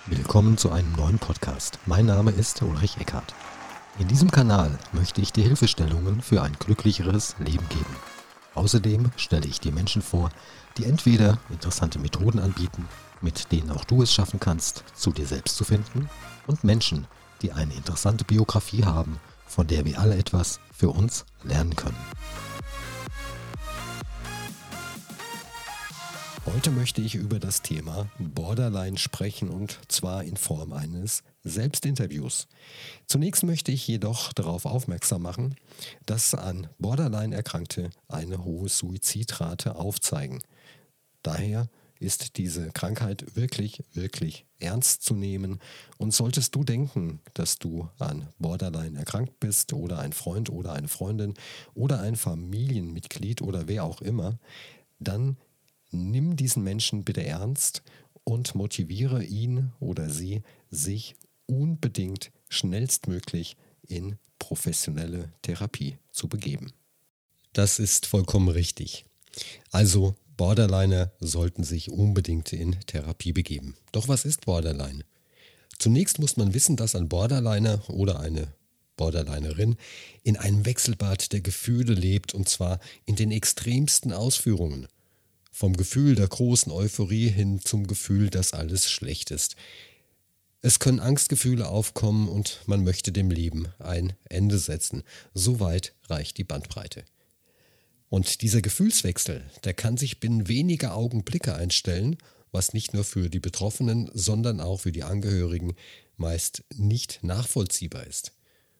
Willkommen zu einem neuen Podcast. Mein Name ist Ulrich Eckhardt. In diesem Kanal möchte ich dir Hilfestellungen für ein glücklicheres Leben geben. Außerdem stelle ich dir Menschen vor, die entweder interessante Methoden anbieten, mit denen auch du es schaffen kannst, zu dir selbst zu finden, und Menschen, die eine interessante Biografie haben, von der wir alle etwas für uns lernen können. Heute möchte ich über das Thema Borderline sprechen, und zwar in Form eines Selbstinterviews. Zunächst möchte ich jedoch darauf aufmerksam machen, dass an Borderline Erkrankte eine hohe Suizidrate aufzeigen. Daher ist diese Krankheit wirklich, wirklich ernst zu nehmen, und solltest du denken, dass du an Borderline erkrankt bist oder ein Freund oder eine Freundin oder ein Familienmitglied oder wer auch immer, dann nimm diesen Menschen bitte ernst und motiviere ihn oder sie, sich unbedingt schnellstmöglich in professionelle Therapie zu begeben. Das ist vollkommen richtig. Also Borderliner sollten sich unbedingt in Therapie begeben. Doch was ist Borderline? Zunächst muss man wissen, dass ein Borderliner oder eine Borderlinerin in einem Wechselbad der Gefühle lebt, und zwar in den extremsten Ausführungen. Vom Gefühl der großen Euphorie hin zum Gefühl, dass alles schlecht ist. Es können Angstgefühle aufkommen und man möchte dem Leben ein Ende setzen. So weit reicht die Bandbreite. Und dieser Gefühlswechsel, der kann sich binnen weniger Augenblicke einstellen, was nicht nur für die Betroffenen, sondern auch für die Angehörigen meist nicht nachvollziehbar ist.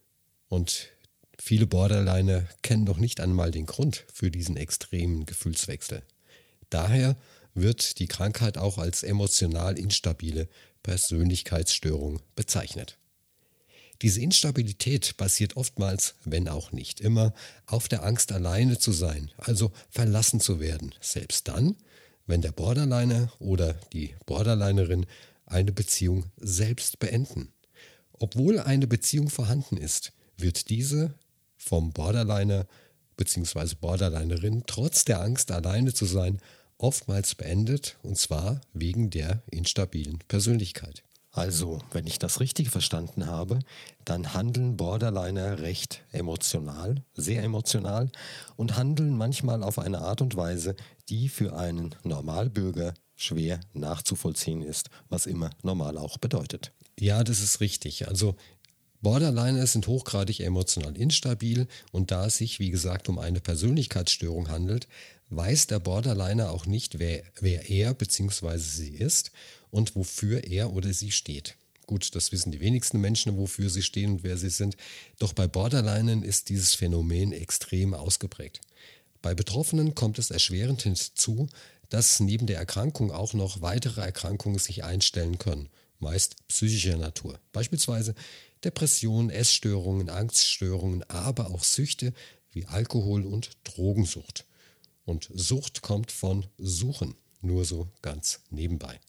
Und viele Borderliner kennen noch nicht einmal den Grund für diesen extremen Gefühlswechsel. Daher wird die Krankheit auch als emotional instabile Persönlichkeitsstörung bezeichnet. Diese Instabilität basiert oftmals, wenn auch nicht immer, auf der Angst, alleine zu sein, also verlassen zu werden, selbst dann, wenn der Borderliner oder die Borderlinerin eine Beziehung selbst beenden. Obwohl eine Beziehung vorhanden ist, wird diese vom Borderliner bzw. Borderlinerin trotz der Angst, alleine zu sein, oftmals beendet, und zwar wegen der instabilen Persönlichkeit. Also, wenn ich das richtig verstanden habe, dann handeln Borderliner recht emotional, sehr emotional, und handeln manchmal auf eine Art und Weise, die für einen Normalbürger schwer nachzuvollziehen ist, was immer normal auch bedeutet. Ja, das ist richtig. Also Borderliner sind hochgradig emotional instabil, und da es sich, wie gesagt, um eine Persönlichkeitsstörung handelt, weiß der Borderliner auch nicht, wer er bzw. sie ist und wofür er oder sie steht. Gut, das wissen die wenigsten Menschen, wofür sie stehen und wer sie sind, doch bei Borderlinern ist dieses Phänomen extrem ausgeprägt. Bei Betroffenen kommt es erschwerend hinzu, dass neben der Erkrankung auch noch weitere Erkrankungen sich einstellen können, meist psychischer Natur, beispielsweise Depressionen, Essstörungen, Angststörungen, aber auch Süchte wie Alkohol- und Drogensucht. Und Sucht kommt von Suchen, nur so ganz nebenbei.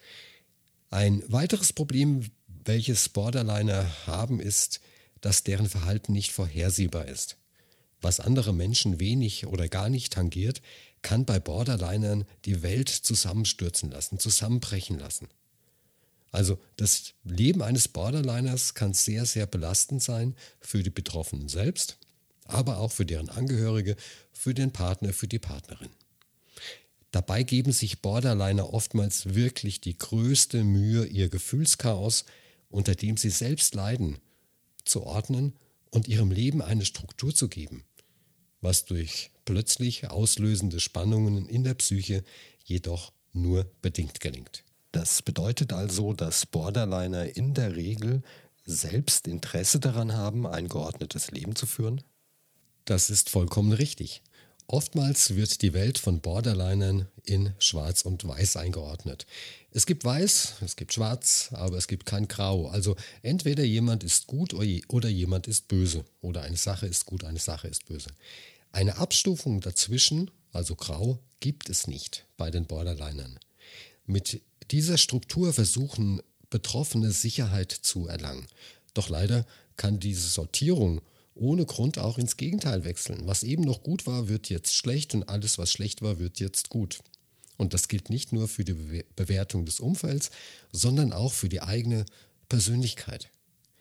Ein weiteres Problem, welches Borderliner haben, ist, dass deren Verhalten nicht vorhersehbar ist. Was andere Menschen wenig oder gar nicht tangiert, kann bei Borderlinern die Welt zusammenstürzen lassen, zusammenbrechen lassen. Also das Leben eines Borderliners kann sehr, sehr belastend sein für die Betroffenen selbst, aber auch für deren Angehörige, für den Partner, für die Partnerin. Dabei geben sich Borderliner oftmals wirklich die größte Mühe, ihr Gefühlschaos, unter dem sie selbst leiden, zu ordnen und ihrem Leben eine Struktur zu geben, was durch plötzlich auslösende Spannungen in der Psyche jedoch nur bedingt gelingt. Das bedeutet also, dass Borderliner in der Regel selbst Interesse daran haben, ein geordnetes Leben zu führen? Das ist vollkommen richtig. Oftmals wird die Welt von Borderlinern in Schwarz und Weiß eingeordnet. Es gibt Weiß, es gibt Schwarz, aber es gibt kein Grau. Also entweder jemand ist gut oder jemand ist böse. Oder eine Sache ist gut, eine Sache ist böse. Eine Abstufung dazwischen, also Grau, gibt es nicht bei den Borderlinern. Mit dieser Struktur versuchen Betroffene Sicherheit zu erlangen. Doch leider kann diese Sortierung ohne Grund auch ins Gegenteil wechseln. Was eben noch gut war, wird jetzt schlecht, und alles, was schlecht war, wird jetzt gut. Und das gilt nicht nur für die Bewertung des Umfelds, sondern auch für die eigene Persönlichkeit.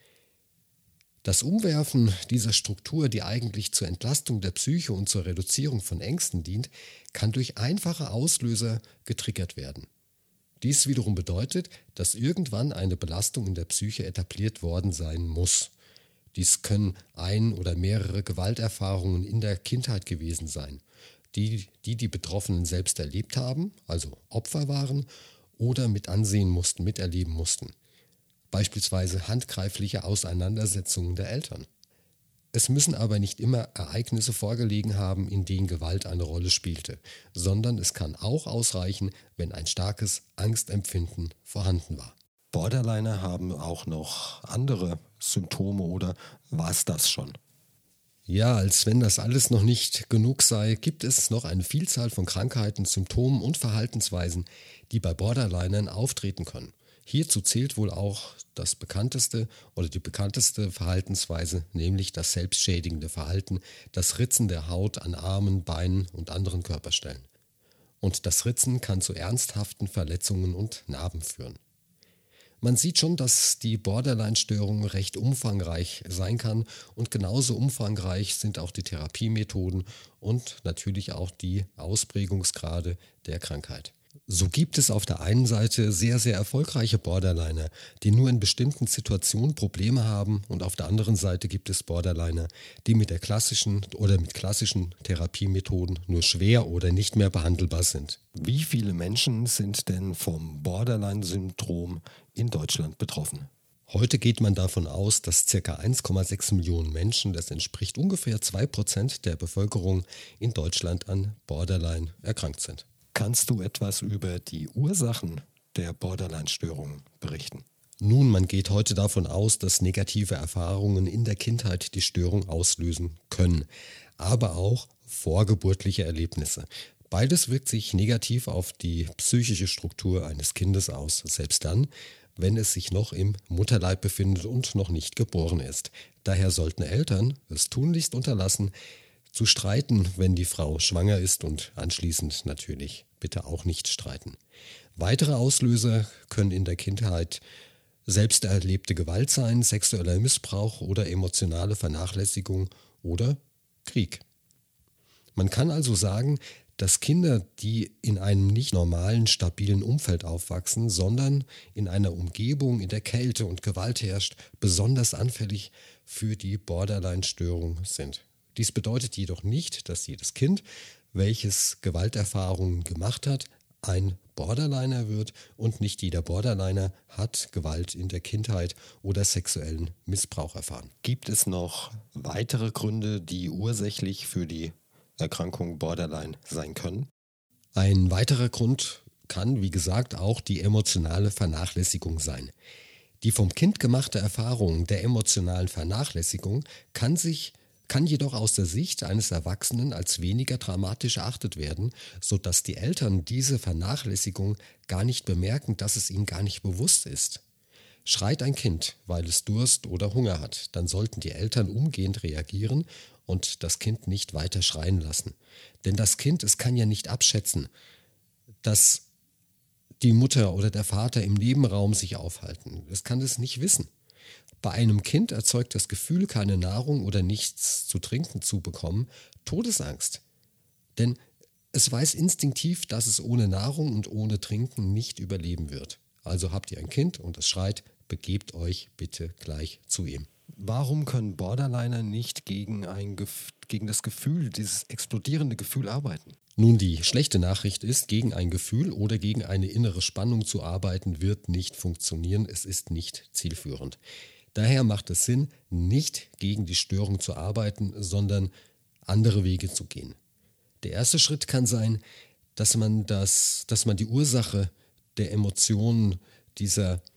Das Umwerfen dieser Struktur, die eigentlich zur Entlastung der Psyche und zur Reduzierung von Ängsten dient, kann durch einfache Auslöser getriggert werden. Dies wiederum bedeutet, dass irgendwann eine Belastung in der Psyche etabliert worden sein muss. Dies können ein oder mehrere Gewalterfahrungen in der Kindheit gewesen sein, die Betroffenen selbst erlebt haben, also Opfer waren oder mit ansehen mussten, miterleben mussten. Beispielsweise handgreifliche Auseinandersetzungen der Eltern. Es müssen aber nicht immer Ereignisse vorgelegen haben, in denen Gewalt eine Rolle spielte, sondern es kann auch ausreichen, wenn ein starkes Angstempfinden vorhanden war. Borderliner haben auch noch andere Symptome oder war es das schon? Ja, als wenn das alles noch nicht genug sei, gibt es noch eine Vielzahl von Krankheiten, Symptomen und Verhaltensweisen, die bei Borderlinern auftreten können. Hierzu zählt wohl auch das bekannteste oder die bekannteste Verhaltensweise, nämlich das selbstschädigende Verhalten, das Ritzen der Haut an Armen, Beinen und anderen Körperstellen. Und das Ritzen kann zu ernsthaften Verletzungen und Narben führen. Man sieht schon, dass die Borderline-Störung recht umfangreich sein kann und genauso umfangreich sind auch die Therapiemethoden und natürlich auch die Ausprägungsgrade der Krankheit. So gibt es auf der einen Seite sehr, sehr erfolgreiche Borderliner, die nur in bestimmten Situationen Probleme haben und auf der anderen Seite gibt es Borderliner, die mit klassischen Therapiemethoden nur schwer oder nicht mehr behandelbar sind. Wie viele Menschen sind denn vom Borderline-Syndrom in Deutschland betroffen? Heute geht man davon aus, dass ca. 1,6 Millionen Menschen, das entspricht ungefähr 2% der Bevölkerung in Deutschland an Borderline erkrankt sind. Kannst du etwas über die Ursachen der Borderline-Störung berichten? Nun, man geht heute davon aus, dass negative Erfahrungen in der Kindheit die Störung auslösen können, aber auch vorgeburtliche Erlebnisse. Beides wirkt sich negativ auf die psychische Struktur eines Kindes aus, selbst dann, wenn es sich noch im Mutterleib befindet und noch nicht geboren ist. Daher sollten Eltern es tunlichst unterlassen, zu streiten, wenn die Frau schwanger ist und anschließend natürlich bitte auch nicht streiten. Weitere Auslöser können in der Kindheit selbst erlebte Gewalt sein, sexueller Missbrauch oder emotionale Vernachlässigung oder Krieg. Man kann also sagen, dass Kinder, die in einem nicht normalen, stabilen Umfeld aufwachsen, sondern in einer Umgebung, in der Kälte und Gewalt herrscht, besonders anfällig für die Borderline-Störung sind. Dies bedeutet jedoch nicht, dass jedes Kind, welches Gewalterfahrungen gemacht hat, ein Borderliner wird und nicht jeder Borderliner hat Gewalt in der Kindheit oder sexuellen Missbrauch erfahren. Gibt es noch weitere Gründe, die ursächlich für die Erkrankung Borderline sein können? Ein weiterer Grund kann, wie gesagt, auch die emotionale Vernachlässigung sein. Die vom Kind gemachte Erfahrung der emotionalen Vernachlässigung kann jedoch aus der Sicht eines Erwachsenen als weniger dramatisch erachtet werden, sodass die Eltern diese Vernachlässigung gar nicht bemerken, dass es ihnen gar nicht bewusst ist. Schreit ein Kind, weil es Durst oder Hunger hat, dann sollten die Eltern umgehend reagieren und das Kind nicht weiter schreien lassen. Denn das Kind, es kann ja nicht abschätzen, dass die Mutter oder der Vater im Nebenraum sich aufhalten. Es kann es nicht wissen. Bei einem Kind erzeugt das Gefühl, keine Nahrung oder nichts zu trinken zu bekommen, Todesangst. Denn es weiß instinktiv, dass es ohne Nahrung und ohne Trinken nicht überleben wird. Also habt ihr ein Kind und es schreit, begebt euch bitte gleich zu ihm. Warum können Borderliner nicht gegen das Gefühl, dieses explodierende Gefühl arbeiten? Nun, die schlechte Nachricht ist, gegen ein Gefühl oder gegen eine innere Spannung zu arbeiten, wird nicht funktionieren. Es ist nicht zielführend. Daher macht es Sinn, nicht gegen die Störung zu arbeiten, sondern andere Wege zu gehen. Der erste Schritt kann sein, dass man die Ursache der Emotionen, die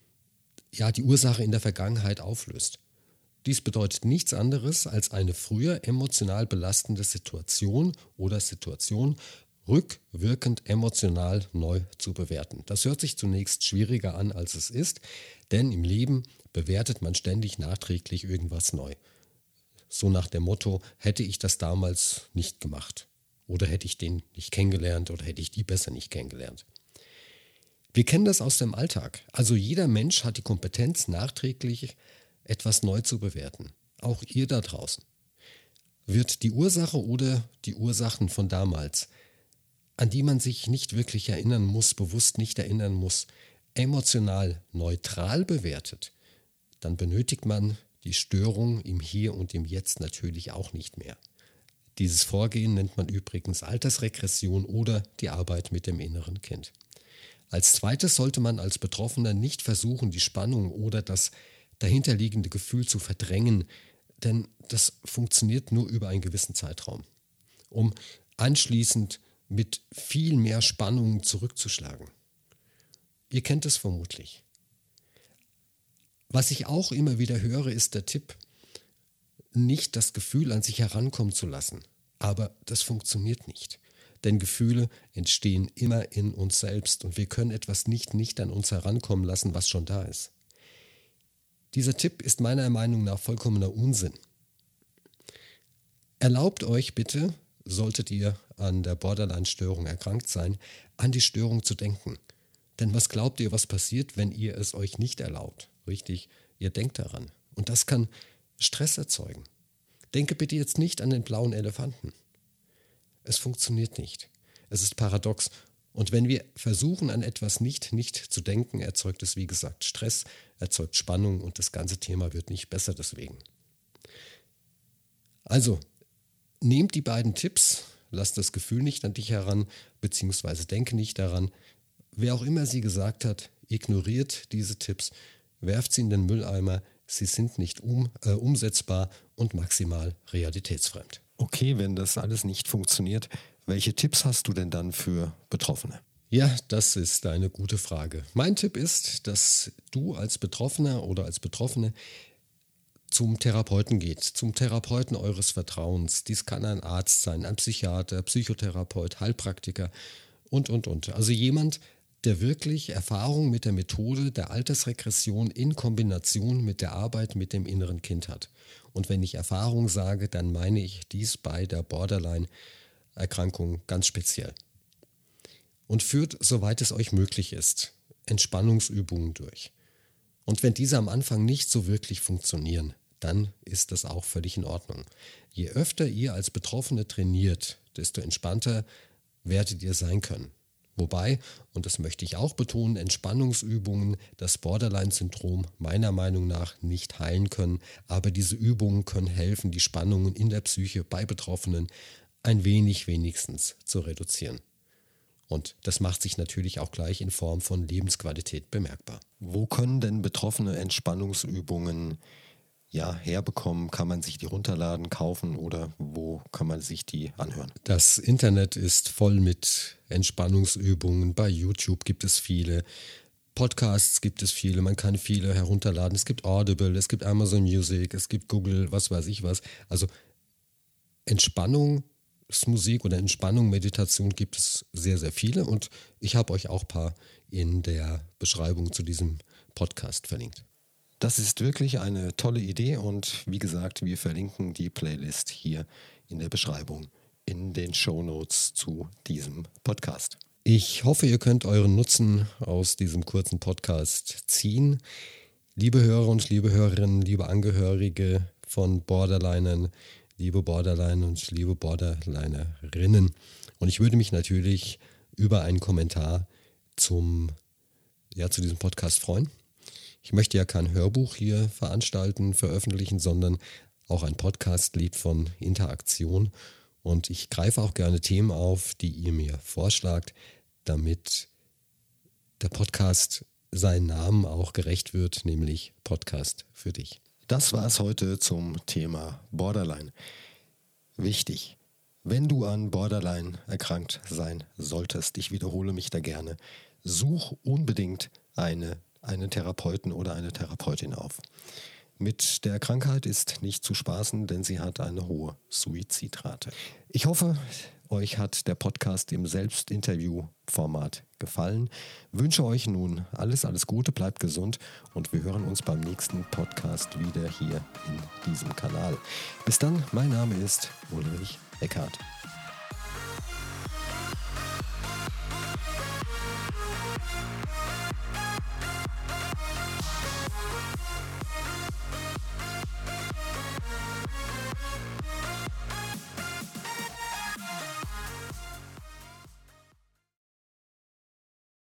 Ursache in der Vergangenheit auflöst. Dies bedeutet nichts anderes, als eine früher emotional belastende Situation oder Situation rückwirkend emotional neu zu bewerten. Das hört sich zunächst schwieriger an, als es ist, denn im Leben bewertet man ständig nachträglich irgendwas neu. So nach dem Motto, hätte ich das damals nicht gemacht Oder hätte ich den nicht kennengelernt oder hätte ich die besser nicht kennengelernt? Wir kennen das aus dem Alltag. Also jeder Mensch hat die Kompetenz, nachträglich etwas neu zu bewerten. Auch ihr da draußen. Wird die Ursache oder die Ursachen von damals, an die man sich nicht wirklich erinnern muss, bewusst nicht erinnern muss, emotional neutral bewertet, dann benötigt man die Störung im Hier und im Jetzt natürlich auch nicht mehr. Dieses Vorgehen nennt man übrigens Altersregression oder die Arbeit mit dem inneren Kind. Als zweites sollte man als Betroffener nicht versuchen, die Spannung oder das dahinterliegende Gefühl zu verdrängen, denn das funktioniert nur über einen gewissen Zeitraum, um anschließend mit viel mehr Spannung zurückzuschlagen. Ihr kennt es vermutlich. Was ich auch immer wieder höre, ist der Tipp, nicht das Gefühl an sich herankommen zu lassen. Aber das funktioniert nicht. Denn Gefühle entstehen immer in uns selbst und wir können etwas nicht an uns herankommen lassen, was schon da ist. Dieser Tipp ist meiner Meinung nach vollkommener Unsinn. Erlaubt euch bitte, solltet ihr an der Borderline-Störung erkrankt sein, an die Störung zu denken. Denn was glaubt ihr, was passiert, wenn ihr es euch nicht erlaubt? Richtig, ihr denkt daran. Und das kann Stress erzeugen. Denke bitte jetzt nicht an den blauen Elefanten. Es funktioniert nicht. Es ist paradox. Und wenn wir versuchen, an etwas nicht zu denken, erzeugt es, wie gesagt, Stress, erzeugt Spannung und das ganze Thema wird nicht besser deswegen. Also, nehmt die beiden Tipps, lasst das Gefühl nicht an dich heran, beziehungsweise denke nicht daran. Wer auch immer sie gesagt hat, ignoriert diese Tipps, werft sie in den Mülleimer, sie sind nicht umsetzbar und maximal realitätsfremd. Okay, wenn das alles nicht funktioniert, welche Tipps hast du denn dann für Betroffene? Ja, das ist eine gute Frage. Mein Tipp ist, dass du als Betroffener oder als Betroffene zum Therapeuten geht, zum Therapeuten eures Vertrauens. Dies kann ein Arzt sein, ein Psychiater, Psychotherapeut, Heilpraktiker und. Also jemand, der wirklich Erfahrung mit der Methode der Altersregression in Kombination mit der Arbeit mit dem inneren Kind hat. Und wenn ich Erfahrung sage, dann meine ich dies bei der Borderline-Erkrankung ganz speziell. Und führt, soweit es euch möglich ist, Entspannungsübungen durch. Und wenn diese am Anfang nicht so wirklich funktionieren, dann ist das auch völlig in Ordnung. Je öfter ihr als Betroffene trainiert, desto entspannter werdet ihr sein können. Wobei, und das möchte ich auch betonen, Entspannungsübungen das Borderline-Syndrom meiner Meinung nach nicht heilen können, aber diese Übungen können helfen, die Spannungen in der Psyche bei Betroffenen ein wenig wenigstens zu reduzieren. Und das macht sich natürlich auch gleich in Form von Lebensqualität bemerkbar. Wo können denn Betroffene Entspannungsübungen herbekommen? Kann man sich die runterladen, kaufen oder wo kann man sich die anhören? Das Internet ist voll mit Entspannungsübungen. Bei YouTube gibt es viele. Podcasts gibt es viele. Man kann viele herunterladen. Es gibt Audible, es gibt Amazon Music, es gibt Google, was weiß ich was. Also Entspannungsmusik oder Entspannung, Meditation gibt es sehr, sehr viele. Und ich habe euch auch ein paar in der Beschreibung zu diesem Podcast verlinkt. Das ist wirklich eine tolle Idee und wie gesagt, wir verlinken die Playlist hier in der Beschreibung, in den Shownotes zu diesem Podcast. Ich hoffe, ihr könnt euren Nutzen aus diesem kurzen Podcast ziehen. Liebe Hörer und liebe Hörerinnen, liebe Angehörige von Borderlinern, liebe Borderliner und liebe Borderlinerinnen. Und ich würde mich natürlich über einen Kommentar zu diesem Podcast freuen. Ich möchte ja kein Hörbuch hier veröffentlichen, sondern auch ein Podcast lebt von Interaktion. Und ich greife auch gerne Themen auf, die ihr mir vorschlagt, damit der Podcast seinen Namen auch gerecht wird, nämlich Podcast für dich. Das war es heute zum Thema Borderline. Wichtig, wenn du an Borderline erkrankt sein solltest, ich wiederhole mich da gerne, such unbedingt einen Therapeuten oder eine Therapeutin auf. Mit der Krankheit ist nicht zu spaßen, denn sie hat eine hohe Suizidrate. Ich hoffe, euch hat der Podcast im Selbstinterview-Format gefallen. Wünsche euch nun alles Gute, bleibt gesund und wir hören uns beim nächsten Podcast wieder hier in diesem Kanal. Bis dann, mein Name ist Ulrich Eckhardt.